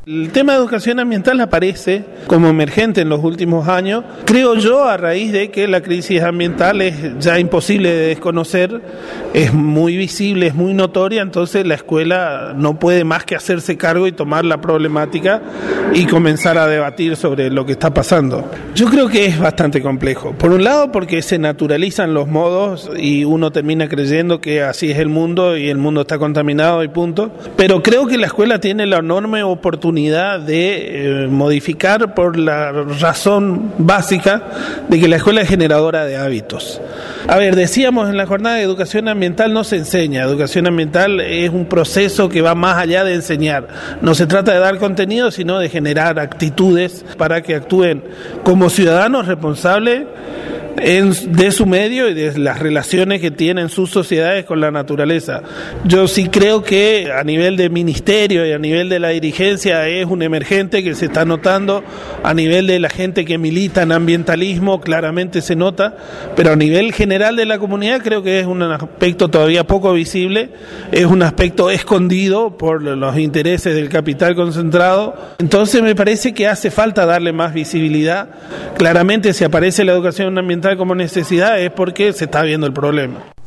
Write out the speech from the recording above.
El tema de educación ambiental aparece como emergente en los últimos años, creo yo, a raíz de que la crisis ambiental es ya imposible de desconocer, es muy visible, es muy notoria, entonces la escuela no puede más que hacerse cargo y tomar la problemática y comenzar a debatir sobre lo que está pasando. Yo creo que es bastante complejo. Por un lado, porque se naturalizan los modos y uno termina creyendo que así es el mundo y el mundo está contaminado y punto. Pero creo que la escuela tiene la enorme oportunidad de modificar por la razón básica de que la escuela es generadora de hábitos. A ver, decíamos en la jornada de educación ambiental no se enseña, educación ambiental es un proceso que va más allá de enseñar. No se trata de dar contenido, sino de generar actitudes para que actúen como ciudadanos responsables de su medio y de las relaciones que tienen sus sociedades con la naturaleza. Yo sí creo que a nivel de ministerio y a nivel de la dirigencia es un emergente que se está notando, a nivel de la gente que milita en ambientalismo claramente se nota, pero a nivel general de la comunidad creo que es un aspecto todavía poco visible, es un aspecto escondido por los intereses del capital concentrado. Entonces me parece que hace falta darle más visibilidad. Claramente si aparece la educación ambiental como necesidad es porque se está viendo el problema.